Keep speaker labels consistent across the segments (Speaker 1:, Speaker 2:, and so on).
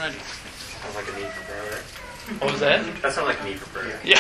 Speaker 1: righty.
Speaker 2: Sounds like a need for prayer, right?
Speaker 1: What was that?
Speaker 2: That sounds like a need for prayer.
Speaker 1: Yeah.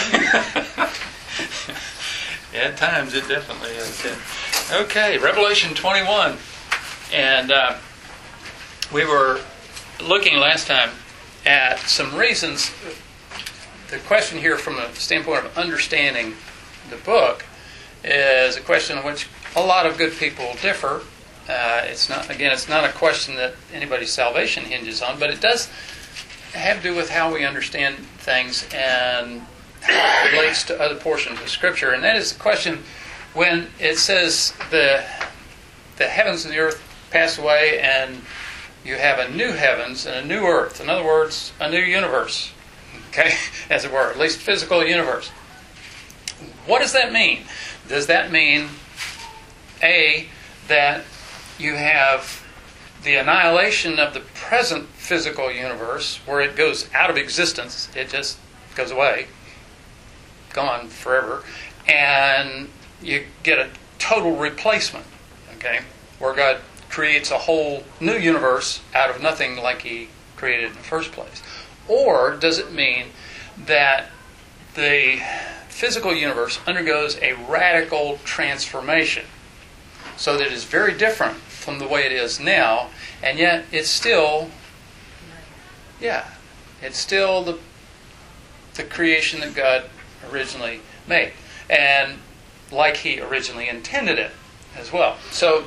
Speaker 1: Yeah, at times it definitely is. Yeah. Okay, Revelation 21. And we were looking last time at some reasons. The question here from a standpoint of understanding the book is a question on which a lot of good people differ. It's not a question that anybody's salvation hinges on, but it does have to do with how we understand things and how it relates to other portions of Scripture. And that is the question when it says the heavens and the earth pass away and you have a new heavens and a new earth. In other words, a new universe. Okay, as it were, at least physical universe. What does that mean? Does that mean, A, that you have the annihilation of the present physical universe where it goes out of existence, it just goes away, gone forever, and you get a total replacement, okay, where God creates a whole new universe out of nothing like He created in the first place? Or does it mean that the physical universe undergoes a radical transformation so that it is very different from the way it is now, and yet it's still, it's still the creation that God originally made, and like He originally intended it as well. So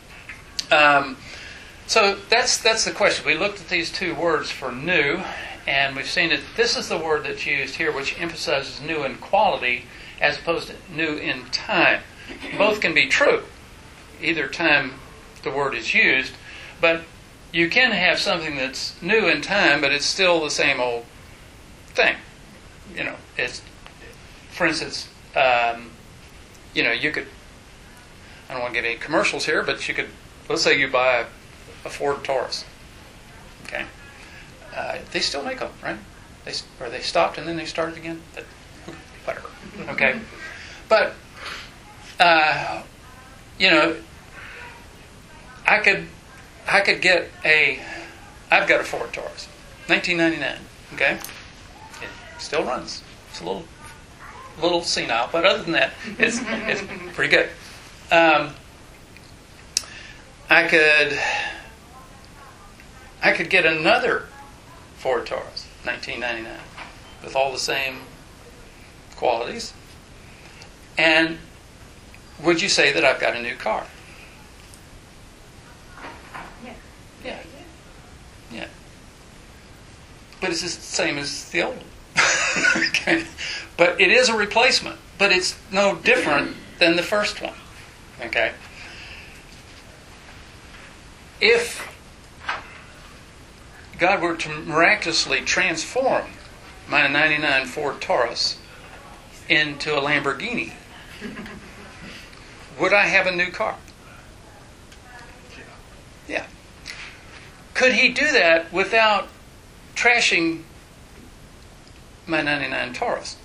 Speaker 1: that's the question. We looked at these two words for new, and we've seen that this is the word that's used here, which emphasizes new in quality as opposed to new in time. Both can be true. Either time the word is used, but you can have something that's new in time, but it's still the same old thing. It's, for instance, you could, I don't want to give any commercials here, but you could, let's say you buy a Ford Taurus. Okay. They still make them, right? They stopped and then they started again? Whatever. Okay. But, I could get I've got a Ford Taurus, 1999, okay? It still runs. It's a little senile, but other than that, it's pretty good. I could get another Ford Taurus, 1999, with all the same qualities. And would you say that I've got a new car? Yeah. But it's the same as the old one. Okay. But it is a replacement. But it's no different than the first one. Okay. If God were to miraculously transform my 99 Ford Taurus into a Lamborghini, would I have a new car? Yeah. Could He do that without trashing my 99 Taurus?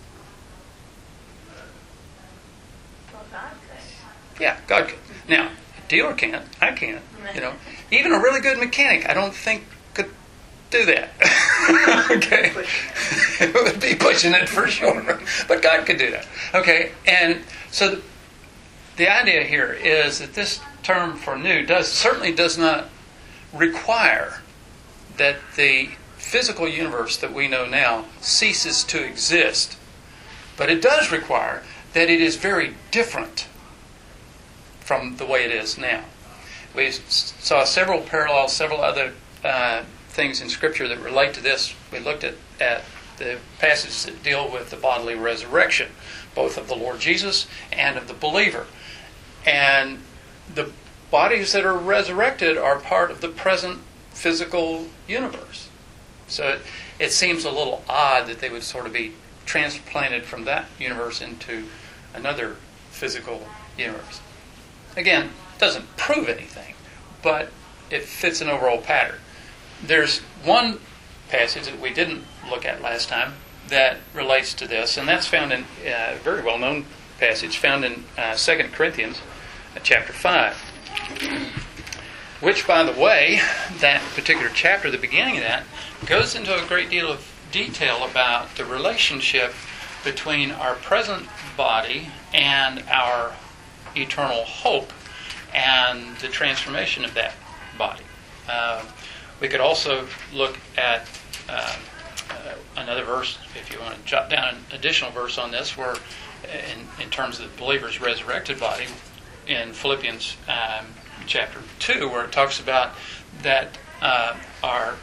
Speaker 3: Well, God could.
Speaker 1: Yeah, God could. Now, a dealer can't. I can't. Even a really good mechanic, I don't think could do that. Okay, it would be pushing it for sure. But God could do that. Okay, and so the idea here is that this term for new certainly does not require that the physical universe that we know now ceases to exist. But it does require that it is very different from the way it is now. We saw several parallels, several other things in Scripture that relate to this. We looked at the passages that deal with the bodily resurrection, both of the Lord Jesus and of the believer. And the bodies that are resurrected are part of the present physical universe. So it seems a little odd that they would sort of be transplanted from that universe into another physical universe. Again, it doesn't prove anything, but it fits an overall pattern. There's one passage that we didn't look at last time that relates to this, and that's found in a very well-known passage found in 2 Corinthians chapter 5. which, by the way, that particular chapter, the beginning of that, goes into a great deal of detail about the relationship between our present body and our eternal hope and the transformation of that body. We could also look at another verse, if you want to jot down an additional verse on this, where in terms of the believer's resurrected body, in Philippians chapter 2, where it talks about that our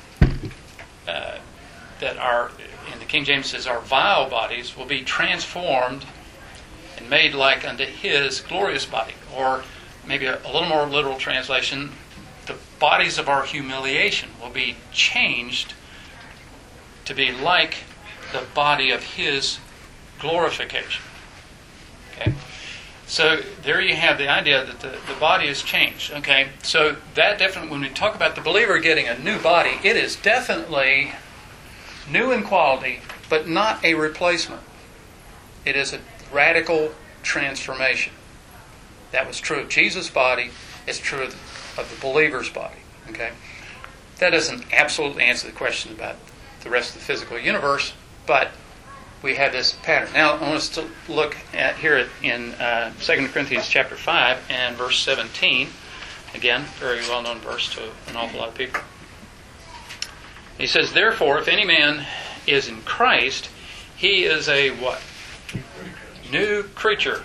Speaker 1: in the King James says our vile bodies will be transformed and made like unto His glorious body, or maybe a little more literal translation, the bodies of our humiliation will be changed to be like the body of His glorification. Okay? So there you have the idea that the body is changed. Okay? So that definitely, when we talk about the believer getting a new body, it is definitely new in quality, but not a replacement. It is a radical transformation. That was true of Jesus' body. It's true of the believer's body. Okay? That doesn't absolutely answer the question about the rest of the physical universe, but we have this pattern. Now, I want us to look at here in 2 Corinthians chapter 5 and verse 17. Again, very well-known verse to an awful lot of people. He says, "Therefore, if any man is in Christ, he is a" what? New creature.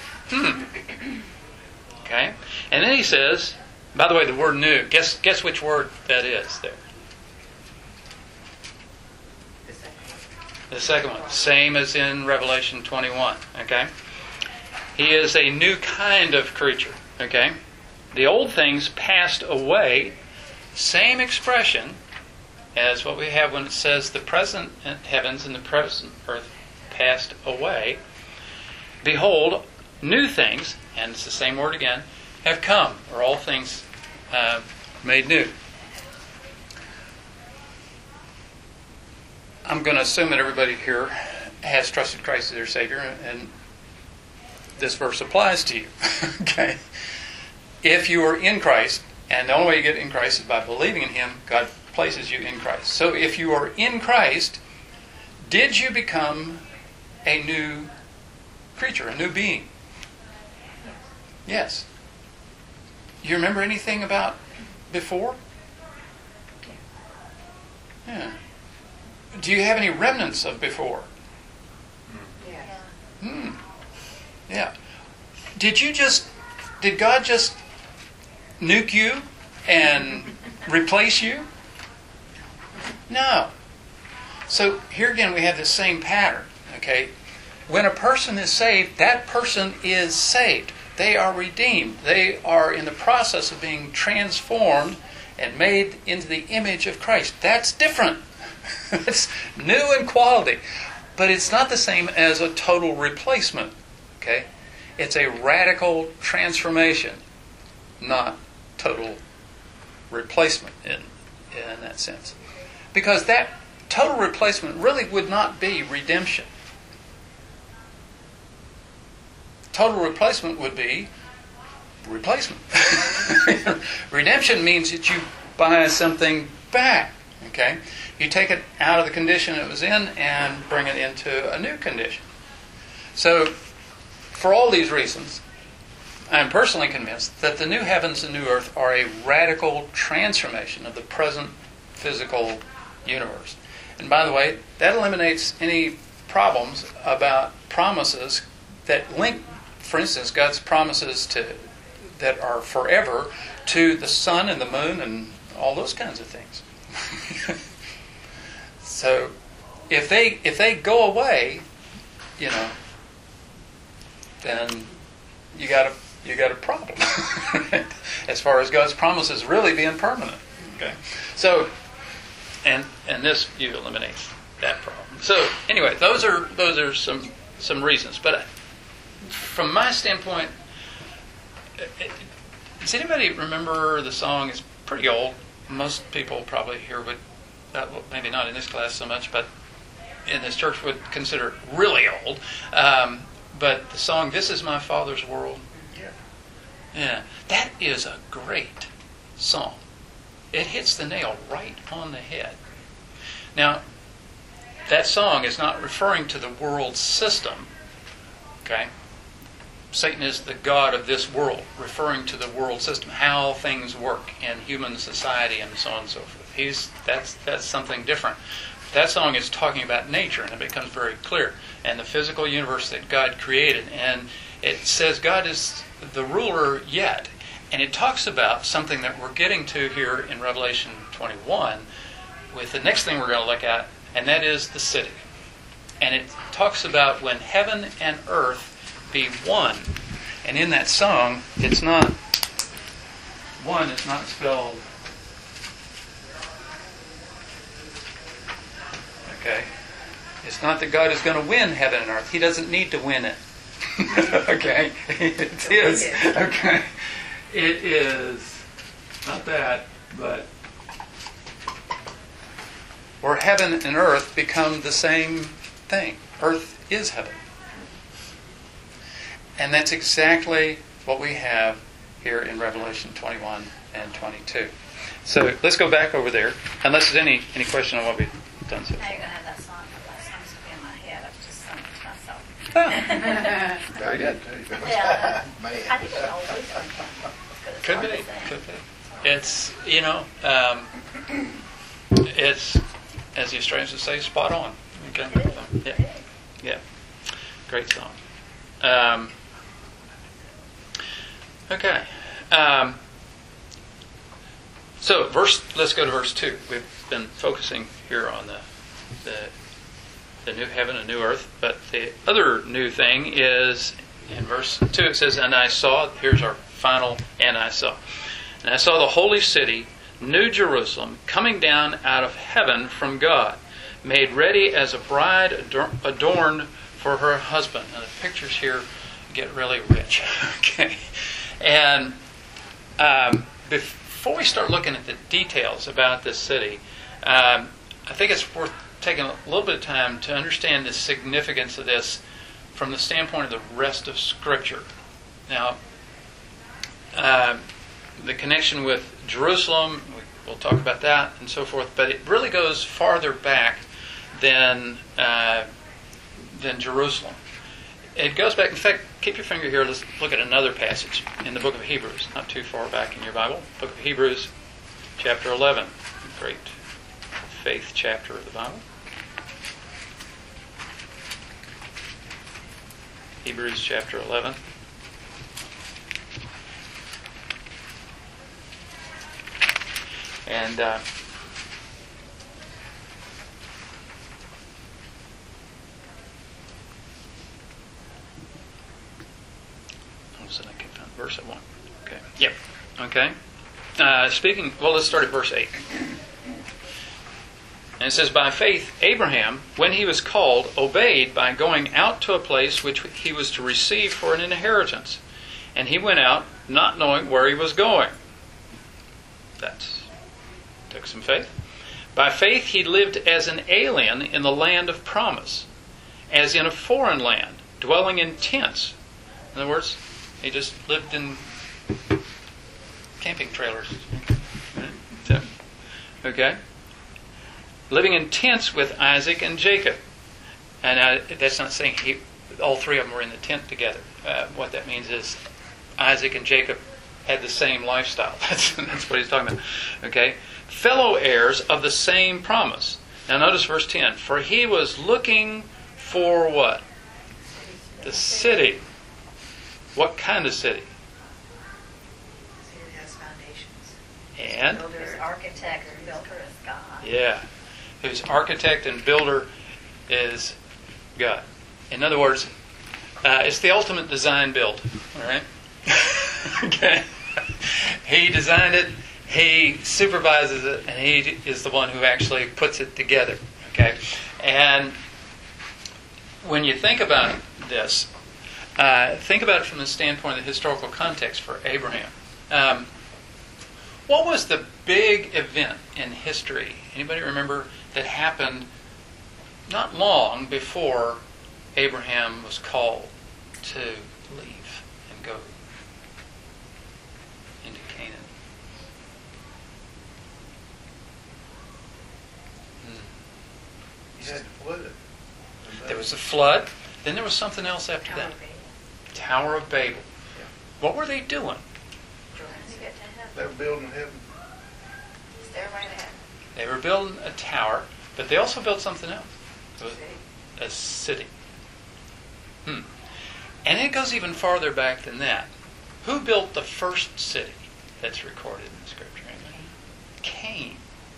Speaker 1: Okay? And then he says, by the way, the word new, guess which word that is there? The second one. Same as in Revelation 21. Okay? He is a new kind of creature. Okay? The old things passed away. Same expression as what we have when it says the present heavens and the present earth passed away. Behold, new things, and it's the same word again, have come, or all things made new. I'm going to assume that everybody here has trusted Christ as their Savior, and this verse applies to you. Okay? If you are in Christ, and the only way you get in Christ is by believing in Him, God places you in Christ. So if you are in Christ, did you become a new creature, a new being? Yes. You remember anything about before? Yeah. Do you have any remnants of before?
Speaker 3: Yeah.
Speaker 1: Yeah. Did God just nuke you and replace you? No. So here again we have the same pattern. Okay? When a person is saved, that person is saved. They are redeemed. They are in the process of being transformed and made into the image of Christ. That's different. It's new in quality. But it's not the same as a total replacement. Okay? It's a radical transformation, not total replacement in that sense. Because that total replacement really would not be redemption. Total replacement would be replacement. Redemption means that you buy something back. Okay? You take it out of the condition it was in and bring it into a new condition. So, for all these reasons, I am personally convinced that the new heavens and new earth are a radical transformation of the present physical universe. And by the way, that eliminates any problems about promises that link, for instance, God's promises that are forever to the sun and the moon and all those kinds of things. So, if they go away, then you got a problem as far as God's promises really being permanent. Okay, so and this view eliminates that problem. So anyway, those are some reasons. But from my standpoint, does anybody remember the song? It's pretty old. Most people probably here would, maybe not in this class so much, but in this church would consider it really old. But the song, "This Is My Father's World." Yeah. That is a great song. It hits the nail right on the head. Now, that song is not referring to the world system. Okay? Satan is the god of this world, referring to the world system, how things work in human society and so on and so forth. That's something different. That song is talking about nature, and it becomes very clear, and the physical universe that God created. And it says God is the ruler yet. And it talks about something that we're getting to here in Revelation 21 with the next thing we're going to look at, and that is the city. And it talks about when heaven and earth be one. And in that song, it's not, one is not spelled, okay? It's not that God is going to win heaven and earth. He doesn't need to win it. Okay? It is. Okay? It is not that, but where heaven and earth become the same thing. Earth is heaven. And that's exactly what we have here in Revelation 21 and 22. So let's go back over there, unless there's any question on what we've done so
Speaker 3: Now
Speaker 1: far.
Speaker 3: you're going to have that song. That song's going to be in my head. I've just sung it to myself.
Speaker 1: Very good.
Speaker 3: Yeah. I think it's always
Speaker 1: Could be. Could be. It's, it's, as the Australians say, spot on. Okay. Yeah. Yeah. Great song. Okay. So, let's go to verse 2. We've been focusing here on the new heaven and new earth, but the other new thing is in verse 2 it says, and I saw, here's our final, and I saw. And I saw the holy city, New Jerusalem, coming down out of heaven from God, made ready as a bride adorned for her husband. Now the pictures here get really rich. Okay. And before we start looking at the details about this city, I think it's worth taking a little bit of time to understand the significance of this from the standpoint of the rest of Scripture. Now, the connection with Jerusalem, we'll talk about that and so forth, but it really goes farther back than Jerusalem. It goes back, in fact, keep your finger here, let's look at another passage in the book of Hebrews, not too far back in your Bible. Book of Hebrews, chapter 11, great faith chapter of the Bible. Hebrews chapter 11. And all of a sudden I can't find the verse I want. Okay. Yep. Okay. Let's start at verse 8. And it says, by faith, Abraham, when he was called, obeyed by going out to a place which he was to receive for an inheritance. And he went out, not knowing where he was going. Took some faith. By faith, he lived as an alien in the land of promise, as in a foreign land, dwelling in tents. In other words, he just lived in camping trailers. Okay? Living in tents with Isaac and Jacob. And that's not saying all three of them were in the tent together. What that means is Isaac and Jacob had the same lifestyle. That's what he's talking about. Okay? Fellow heirs of the same promise. Now notice verse 10. For he was looking for what? The city. What kind of city?
Speaker 4: It has foundations.
Speaker 1: And?
Speaker 3: Whose architect and builder is God.
Speaker 1: Yeah. Whose architect and builder is God. In other words, it's the ultimate design build. All right? Okay? He designed it, he supervises it, and he is the one who actually puts it together. Okay? And when you think about this, think about it from the standpoint of the historical context for Abraham. What was the big event in history? Anybody remember that happened not long before Abraham was called to leave and go into Canaan? east.
Speaker 4: had the flood.
Speaker 1: There was a flood. Then there was something else after that. Tower of Babel. What were they doing?
Speaker 3: To get to heaven.
Speaker 4: They were building heaven.
Speaker 3: Stairway to heaven.
Speaker 1: They were building a tower, but they also built something else. It was
Speaker 3: City.
Speaker 1: a city. And it goes even farther back than that. Who built the first city that's recorded in the Scripture? Cain.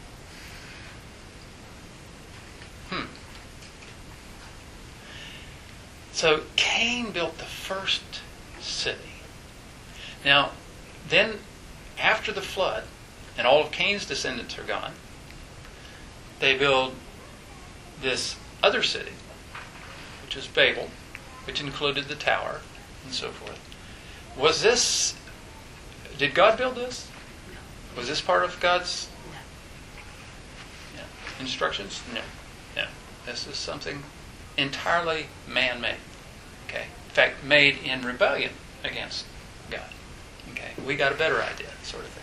Speaker 1: So Cain built the first city. Now, then after the flood, and all of Cain's descendants are gone, they build this other city, which is Babel, which included the tower and so forth. Did God build this? Was this part of God's instructions? No. This is something entirely man-made. Okay. In fact, made in rebellion against God. Okay. We got a better idea, sort of thing.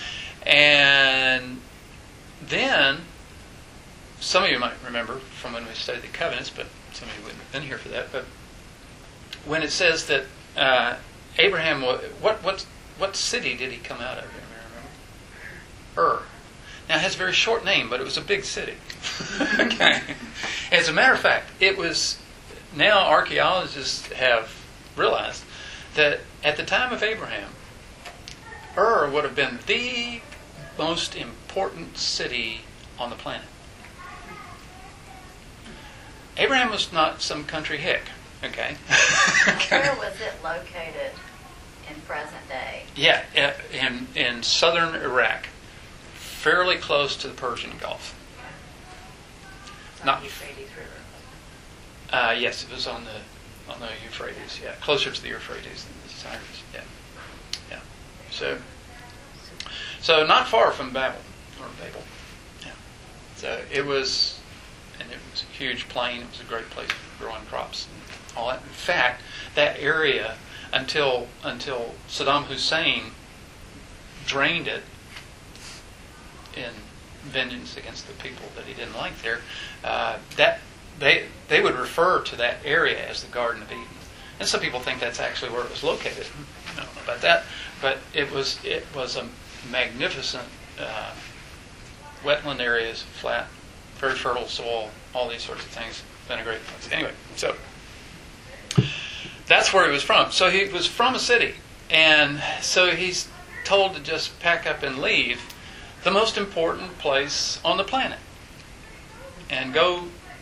Speaker 1: And then, some of you might remember from when we studied the covenants, but some of you wouldn't have been here for that. But when it says that Abraham, what city did he come out of? You remember? Ur. Now it has a very short name, but it was a big city. Okay. As a matter of fact, it was. Now archaeologists have realized that at the time of Abraham, Ur would have been the most important city on the planet. Abraham was not some country hick. Okay.
Speaker 3: Where was it located in present day?
Speaker 1: Yeah, in southern Iraq, fairly close to the Persian Gulf. Not
Speaker 3: Euphrates River.
Speaker 1: Yes, it was on the Euphrates. Yeah, closer to the Euphrates than the Tigris. Yeah. So not far from Babel. Yeah. So it was a huge plain. It was a great place for growing crops and all that. In fact, that area until Saddam Hussein drained it in vengeance against the people that he didn't like there, that they would refer to that area as the Garden of Eden. And some people think that's actually where it was located. I don't know about that, but it was a magnificent wetland areas, flat, very fertile soil, all these sorts of things. Been a great place. Anyway, so that's where he was from. So he was from a city, and so he's told to just pack up and leave the most important place on the planet and go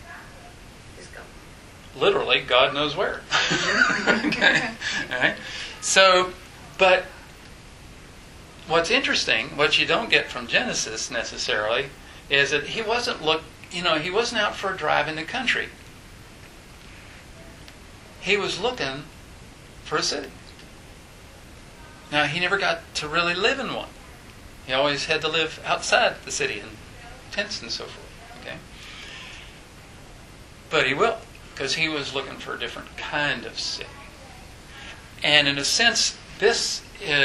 Speaker 1: literally God knows where. Okay. All right. So, but what's interesting, what you don't get from Genesis necessarily, is that he wasn't out for a drive in the country. He was looking for a city. Now, he never got to really live in one. He always had to live outside the city in tents and so forth. Okay? But he will, because he was looking for a different kind of city. And in a sense, this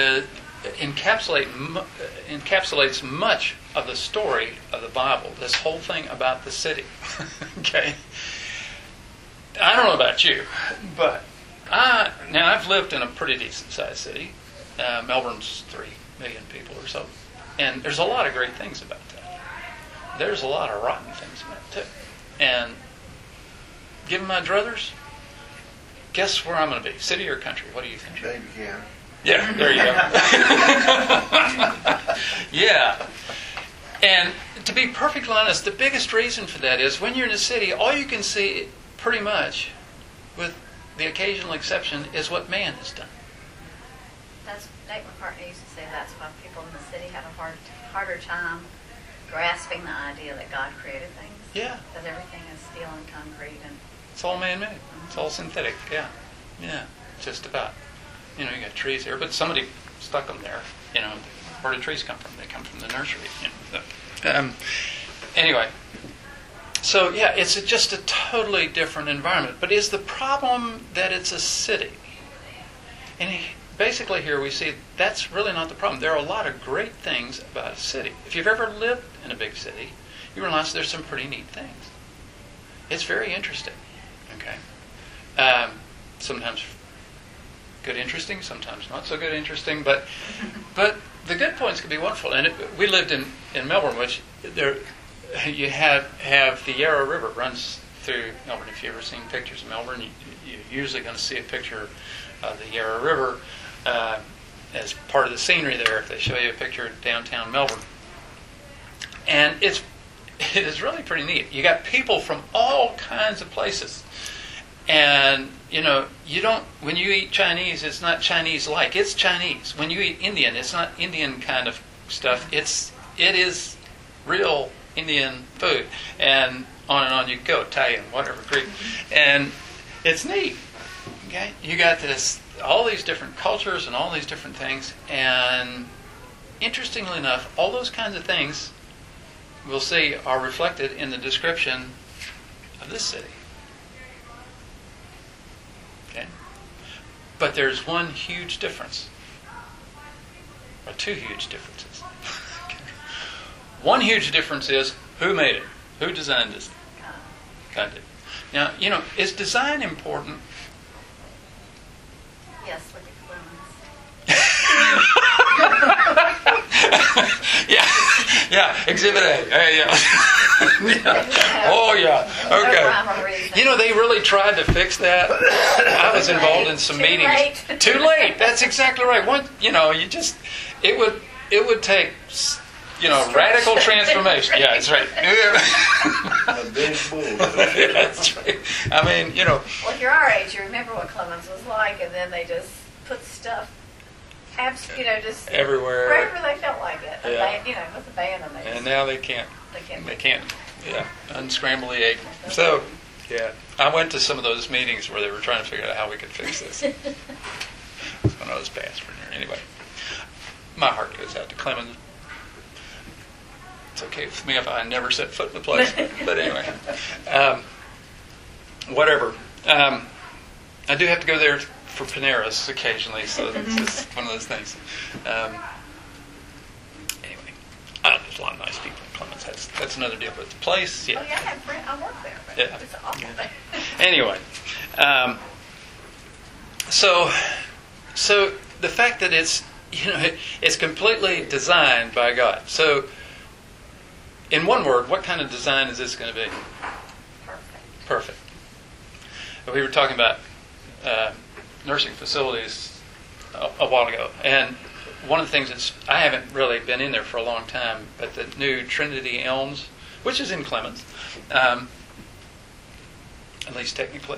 Speaker 1: encapsulates much of the story of the Bible, this whole thing about the city. Okay? I don't know about you, but I've lived in a pretty decent-sized city. Melbourne's 3 million people or so. And there's a lot of great things about that. There's a lot of rotten things about it, too. And given my druthers, guess where I'm going to be? City or country? What do you think?
Speaker 4: Baby County.
Speaker 1: Yeah, there you go. Yeah. And to be perfectly honest, the biggest reason for that is when you're in a city, all you can see pretty much, with the occasional exception, is what man has done.
Speaker 3: Nate McCartney used to say that's why people in the city have a harder time grasping the idea that God created things.
Speaker 1: Yeah.
Speaker 3: Because everything is steel and concrete and
Speaker 1: It's all man-made. It's all synthetic. Yeah. Just about. You got trees here, but somebody stuck them there. Where do trees come from? They come from the nursery. Anyway, so yeah, it's just a totally different environment. But is the problem that it's a city? And basically here we see that's really not the problem. There are a lot of great things about a city. If you've ever lived in a big city, you realize there's some pretty neat things. It's very interesting. Okay. Sometimes good interesting, sometimes not so good interesting, but the good points can be wonderful. And we lived in Melbourne, which there you have the Yarra River runs through Melbourne. If you've ever seen pictures of Melbourne, you're usually going to see a picture of the Yarra River as part of the scenery there. If they show you a picture of downtown Melbourne, and it is really pretty neat. You got people from all kinds of places. And, you don't, when you eat Chinese, it's not Chinese-like. It's Chinese. When you eat Indian, it's not Indian kind of stuff. It is real Indian food. And on you go, Italian, whatever, Greek. And it's neat. Okay? You got all these different cultures and all these different things. And interestingly enough, all those kinds of things, we'll see, are reflected in the description of this city. Okay? But there's one huge difference, or two huge differences. Okay. One huge difference is who made it, who designed this. God did. Now, is design important?
Speaker 3: Yes, look at Clemens.
Speaker 1: Yeah, Exhibit A. Yeah. Oh, yeah. Okay.
Speaker 3: No rhyme or reason.
Speaker 1: They really tried to fix that. I was involved in some meetings.
Speaker 3: Late.
Speaker 1: Too late. That's exactly right. It would take, radical transformation. Yeah, that's right.
Speaker 4: A big bull.
Speaker 1: That's right. I mean,
Speaker 3: Well, if you're our age, you remember what Clemens was like, and then they just put stuff, just
Speaker 1: everywhere.
Speaker 3: wherever they felt like it.
Speaker 1: Yeah.
Speaker 3: With the band and
Speaker 1: And now they can't.
Speaker 3: They
Speaker 1: can't. Yeah, unscramble the egg. So, yeah, I went to some of those meetings where they were trying to figure out how we could fix this. When I was pastor there. Anyway, my heart goes out to Clemens. It's okay with me if I never set foot in the place. But anyway, whatever. I do have to go there for Paneras occasionally, so it's just one of those things. Anyway, there's a lot of nice people in Clemens. That's another deal. But the place, yeah.
Speaker 3: Oh, yeah, I have friends. I work there. But
Speaker 1: Yeah.
Speaker 3: It's awful.
Speaker 1: Anyway, so the fact that it's it's completely designed by God. So, in one word, what kind of design is this going to be? Perfect. We were talking about nursing facilities a while ago, and one of the things that's I haven't really been in there for a long time, but the new Trinity Elms, which is in Clemens, at least technically,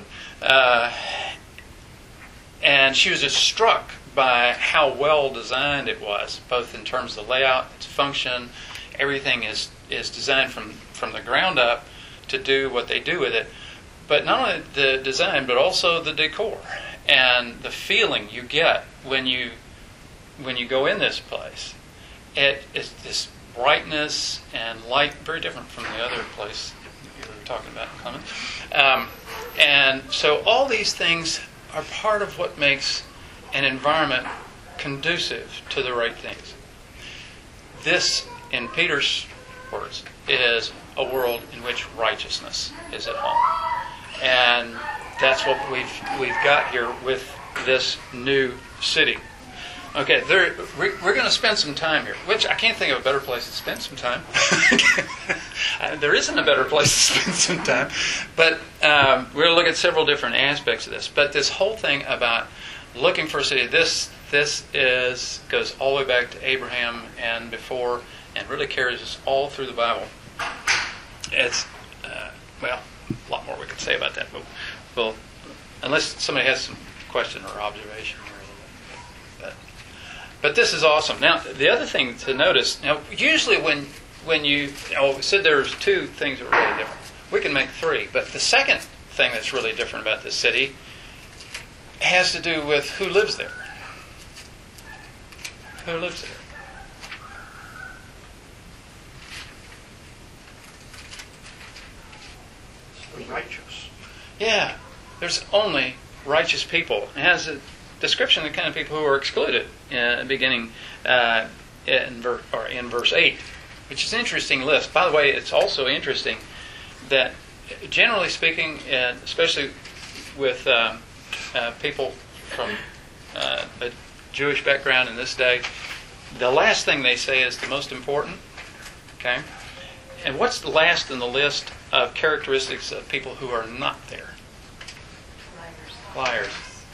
Speaker 1: and she was just struck by how well designed it was, both in terms of the layout, its function. Everything is designed from the ground up to do what they do with it. But not only the design, but also the decor and the feeling you get when you go in this place. It is this brightness and light, very different from the other place you were talking about, Clement. And so all these things are part of what makes an environment conducive to the right things. This, in Peter's words, is a world in which righteousness is at home. And that's what we've got here with this new city. Okay, we're going to spend some time here, which I can't think of a better place to spend some time. There isn't a better place to spend some time. But we're going to look at several different aspects of this. But this whole thing about looking for a city, this goes all the way back to Abraham and before, and really carries us all through the Bible. It's, a lot more we could say about that, but we'll, unless somebody has some question or observation. But this is awesome. Now, the other thing to notice, usually when you said there's two things that are really different. We can make three, but the second thing that's really different about this city has to do with who lives there. Who lives there?
Speaker 4: The righteous.
Speaker 1: Yeah, there's only righteous people. It has a description of the kind of people who are excluded beginning in verse 8, which is an interesting list. By the way, it's also interesting that generally speaking, and especially with people from a Jewish background in this day, the last thing they say is the most important. Okay? And what's the last in the list of characteristics of people who are not there? Liars.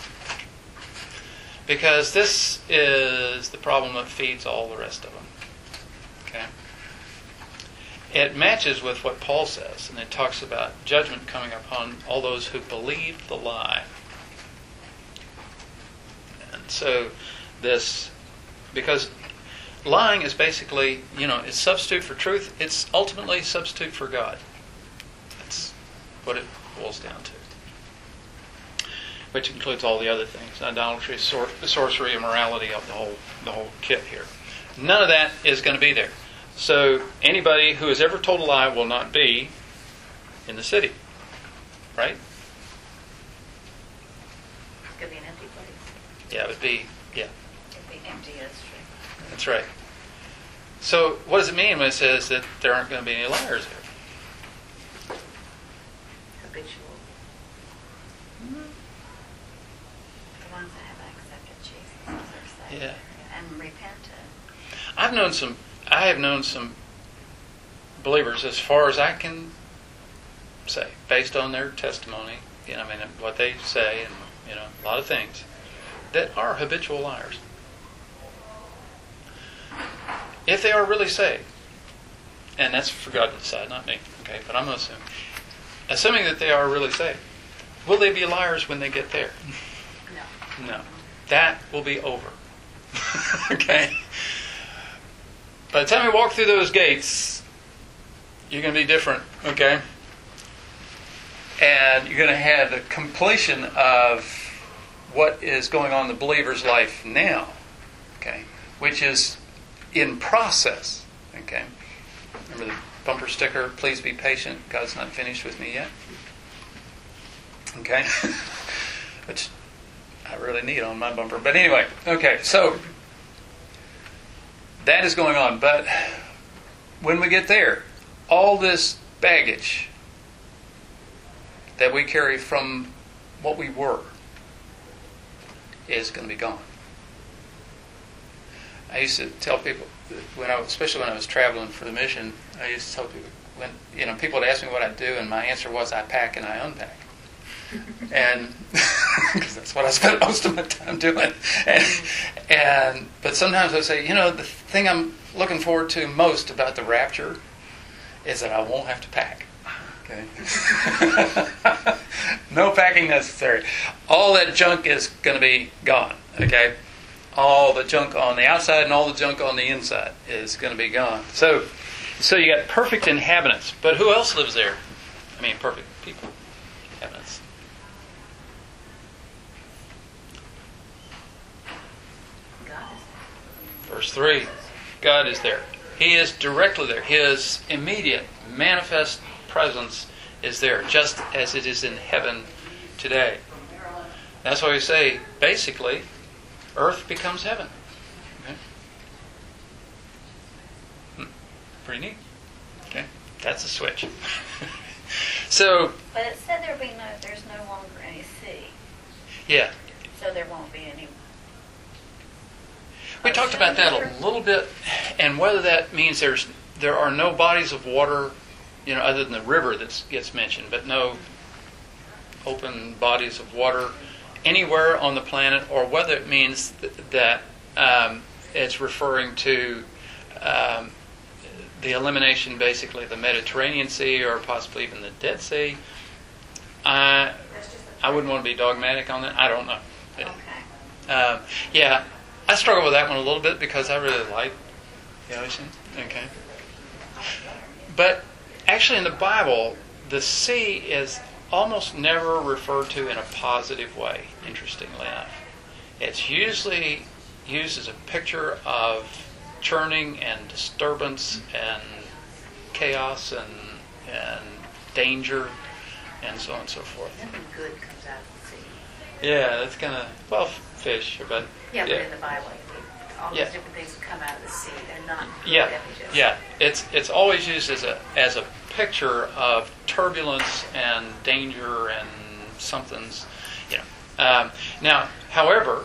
Speaker 1: Because this is the problem that feeds all the rest of them. Okay? It matches with what Paul says, and it talks about judgment coming upon all those who believe the lie. And so because lying is basically, it's substitute for truth. It's ultimately substitute for God. That's what it boils down to. Which includes all the other things: idolatry, sorcery, immorality, of the whole kit here. None of that is going to be there. So anybody who has ever told a lie will not be in the city, right?
Speaker 3: It's going to be an empty place.
Speaker 1: Yeah, it would be. Yeah,
Speaker 3: It'd be empty. That's true.
Speaker 1: that's right. So what does it mean when it says that there aren't going to be any liars there?
Speaker 3: Habitual. The ones that have accepted Jesus as their Savior and repented.
Speaker 1: I have known some believers, as far as I can say, based on their testimony, what they say, and a lot of things, that are habitual liars. If they are really saved, and that's for God to decide, not me. Okay, but I'm going to assuming that they are really saved, will they be liars when they get there? No. That will be over. Okay? By the time you walk through those gates, you're going to be different. Okay? And you're going to have the completion of what is going on in the believer's life now. Okay? Which is in process. Okay? Remember the bumper sticker, please be patient, God's not finished with me yet? Okay? Which I really need on my bumper. But anyway, okay, so that is going on. But when we get there, all this baggage that we carry from what we were is going to be gone. I used to tell people, especially when I was traveling for the mission, I used to tell people, when people would ask me what I do, and my answer was, I pack and I unpack. And because that's what I spent most of my time doing. But sometimes I say, the thing I'm looking forward to most about the rapture is that I won't have to pack. Okay. No packing necessary. All that junk is going to be gone. Okay. All the junk on the outside and all the junk on the inside is going to be gone. So you got perfect inhabitants. But who else lives there? Perfect people. Inhabitants. Verse 3. God is there. He is directly there. His immediate, manifest presence is there, just as it is in heaven today. That's why we say, basically, earth becomes heaven. Okay? Pretty neat. Okay? That's a switch.
Speaker 3: But it said there's no longer any sea.
Speaker 1: Yeah.
Speaker 3: So there won't be any.
Speaker 1: We talked about that a little bit, and whether that means there are no bodies of water, other than the river that gets mentioned, but no open bodies of water anywhere on the planet, or whether it means that it's referring to the elimination, basically, of the Mediterranean Sea, or possibly even the Dead Sea. I wouldn't want to be dogmatic on that. I don't know.
Speaker 3: Okay.
Speaker 1: Yeah, I struggle with that one a little bit because I really like the ocean. Okay. But actually in the Bible, the sea is almost never referred to in a positive way, interestingly enough. It's usually used as a picture of churning and disturbance and chaos and danger and so on and so forth.
Speaker 5: Nothing good comes out of the sea.
Speaker 1: Yeah, that's kind of, fish, but...
Speaker 5: Yeah, but in the Bible, all these
Speaker 1: Yeah.
Speaker 5: different things that come out of the sea, they're not good
Speaker 1: Yeah,
Speaker 5: images.
Speaker 1: yeah. It's always used as a picture of turbulence and danger and something's, now, however,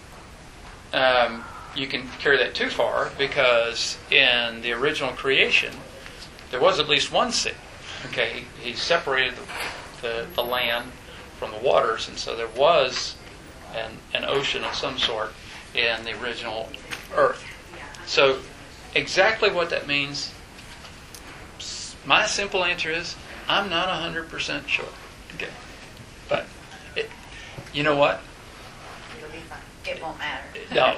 Speaker 1: you can carry that too far, because in the original creation, there was at least one sea. Okay, he separated the land from the waters, and so there was an ocean of some sort in the original earth. So exactly what that means, my simple answer is, I'm not 100% sure. Okay, but you know what?
Speaker 5: It'll be fine.
Speaker 3: It won't matter.
Speaker 1: No,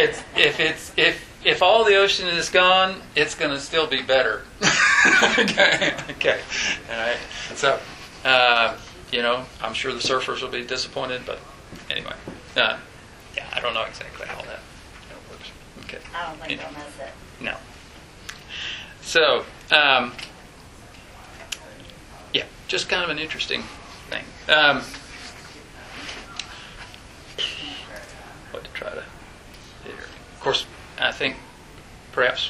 Speaker 1: if all the ocean is gone, it's going to still be better. Okay, all right. So, I'm sure the surfers will be disappointed, but anyway, yeah, I don't know exactly how that works. Okay,
Speaker 3: I don't think they'll miss it.
Speaker 1: no. So, yeah, just kind of an interesting thing. What to try to do here. Of course, I think perhaps,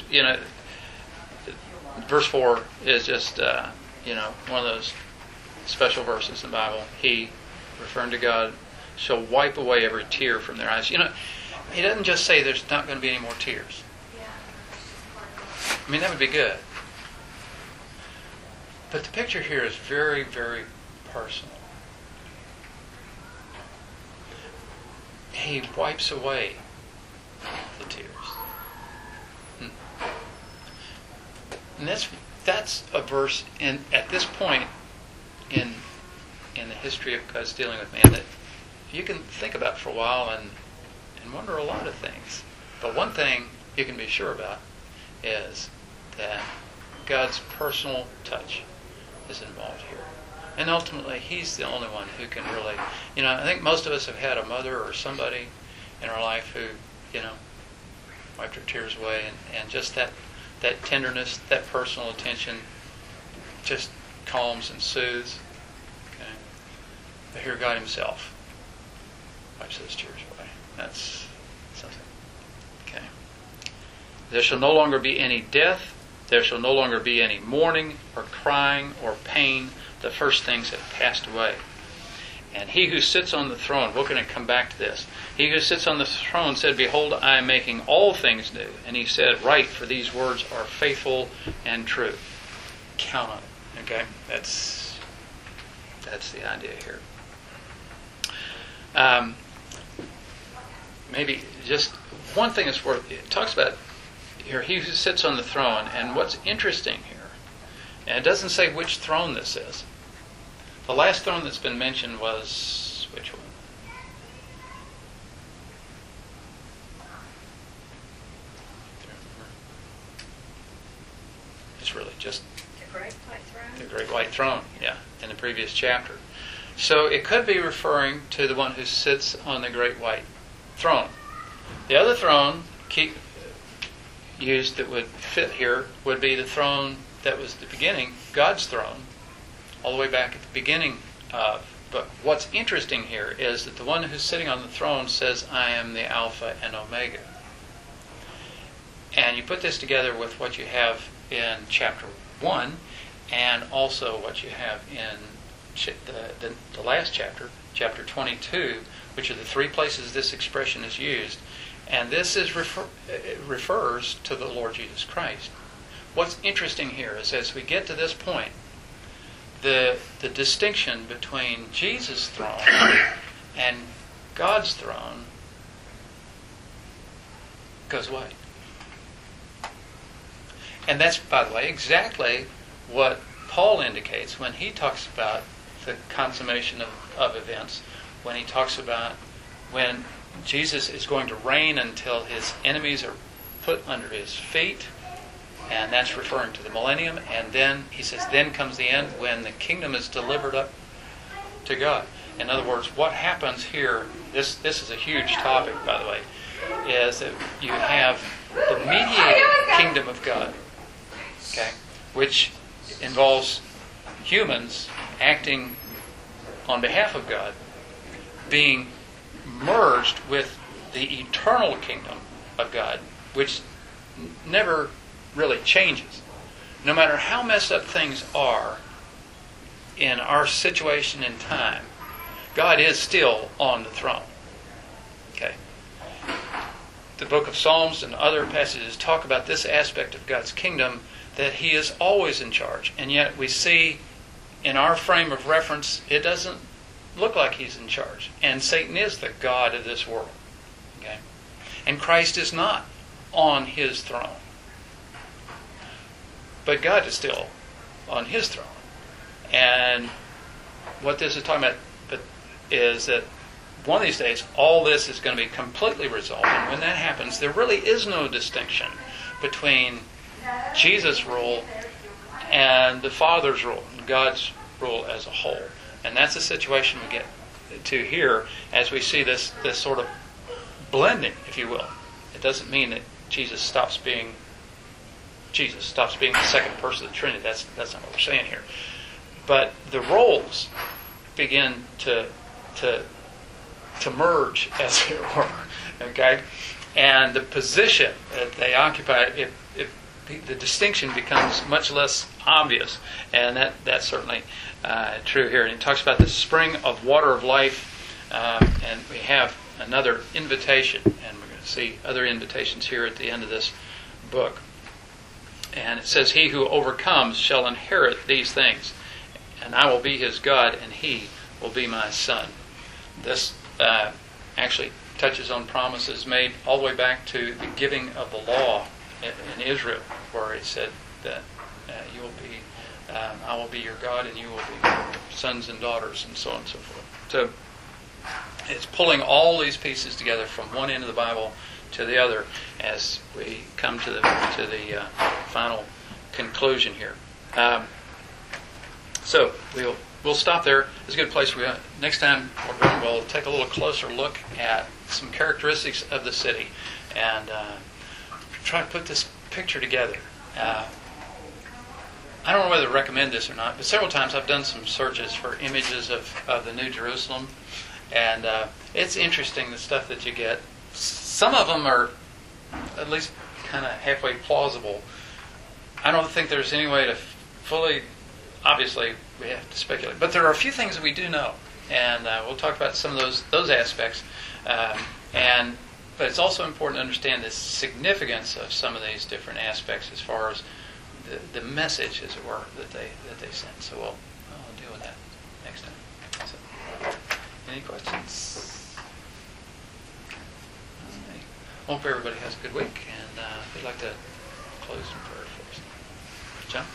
Speaker 1: verse 4 is just, one of those special verses in the Bible. He, referring to God, shall wipe away every tear from their eyes. He doesn't just say there's not going to be any more tears. I mean, that would be good. But the picture here is very, very personal. He wipes away the tears. And that's a verse at this point in the history of God's dealing with man that you can think about for a while and wonder a lot of things. But one thing you can be sure about is that God's personal touch is involved here. And ultimately, He's the only one who can really, I think most of us have had a mother or somebody in our life who, wiped her tears away, and just that tenderness, that personal attention just calms and soothes. Okay? But here God Himself wipes those tears away. That's something. Okay. There shall no longer be any death. There shall no longer be any mourning or crying or pain. The first things have passed away. And He who sits on the throne, we're going to come back to this. He who sits on the throne said, Behold, I am making all things new. And He said, Write, for these words are faithful and true. Count on it. Okay? That's the idea here. Maybe just one thing that's worth, it talks about here, He who sits on the throne. And what's interesting here, and it doesn't say which throne this is. The last throne that's been mentioned was which one? It's really just
Speaker 3: The Great White Throne?
Speaker 1: the Great White Throne, yeah, in the previous chapter. So it could be referring to the one who sits on the Great White Throne. The other throne used that would fit here would be the throne that was the beginning, God's throne, all the way back at the beginning of. But what's interesting here is that the one who's sitting on the throne says, I am the Alpha and Omega. And you put this together with what you have in chapter 1 and also what you have in the last chapter, chapter 22, which are the three places this expression is used. And this refers to the Lord Jesus Christ. What's interesting here is as we get to this point, the distinction between Jesus' throne and God's throne goes away. And that's, by the way, exactly what Paul indicates when he talks about the consummation of events, when he talks about when Jesus is going to reign until His enemies are put under His feet. And that's referring to the millennium. And then he says, then comes the end when the kingdom is delivered up to God. In other words, what happens here, this is a huge topic, by the way, is that you have the mediated kingdom of God, okay, which involves humans acting on behalf of God, being merged with the eternal kingdom of God, which never really changes. no matter how messed up things are in our situation and time, God is still on the throne. Okay. The book of Psalms and other passages talk about this aspect of God's kingdom, that He is always in charge. And yet we see in our frame of reference, it doesn't look like He's in charge. And Satan is the god of this world. Okay? And Christ is not on His throne. But God is still on His throne. And what this is talking about is that one of these days, all this is going to be completely resolved. And when that happens, there really is no distinction between Jesus' rule and the Father's rule, God's rule as a whole. And that's the situation we get to here as we see this sort of blending, if you will. It doesn't mean that Jesus stops being the second person of the Trinity. That's not what we're saying here. But the roles begin to merge, as it were. Okay? And the position that they occupy, the distinction becomes much less obvious. And that's certainly true here. And he talks about the spring of water of life. And we have another invitation. And we're going to see other invitations here at the end of this book. And it says, "He who overcomes shall inherit these things, and I will be his God, and he will be my son." This actually touches on promises made all the way back to the giving of the law in Israel, where it said that you will be, I will be your God, and you will be sons and daughters, and so on and so forth. So it's pulling all these pieces together from one end of the Bible to the other as we come to the final conclusion here. So we'll stop there. It's a good place. Next time we'll take a little closer look at some characteristics of the city and try to put this picture together. I don't know whether to recommend this or not, but several times I've done some searches for images of the New Jerusalem, and it's interesting the stuff that you get. Some of them are at least kind of halfway plausible. I don't think there's any way to fully, obviously we have to speculate, but there are a few things that we do know, and we'll talk about some of those aspects. But it's also important to understand the significance of some of these different aspects as far as the message, as it were, that they send. So we'll deal with that next time. So, any questions? Hope everybody has a good week, and we'd like to close in prayer for us. John?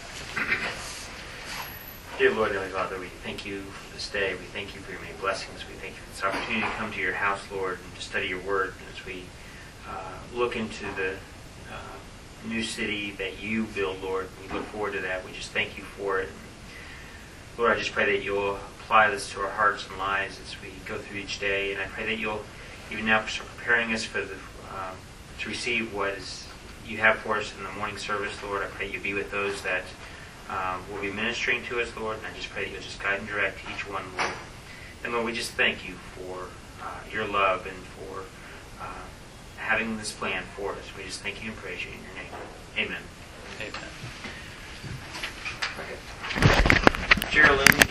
Speaker 2: Dear Lord, Heavenly Father, we thank you for this day. We thank you for your many blessings. We thank you for this opportunity to come to your house, Lord, and to study your word as we look into the new city that you build, Lord. We look forward to that. We just thank you for it. Lord, I just pray that you'll apply this to our hearts and lives as we go through each day. And I pray that you'll, even now, start preparing us for to receive what you have for us in the morning service, Lord. I pray you be with those that will be ministering to us, Lord. And I just pray that you'll just guide and direct each one, Lord. And Lord, we just thank you for your love and for having this plan for us. We just thank you and praise you in your name. Amen.
Speaker 1: Amen.
Speaker 2: Okay. Geraldine.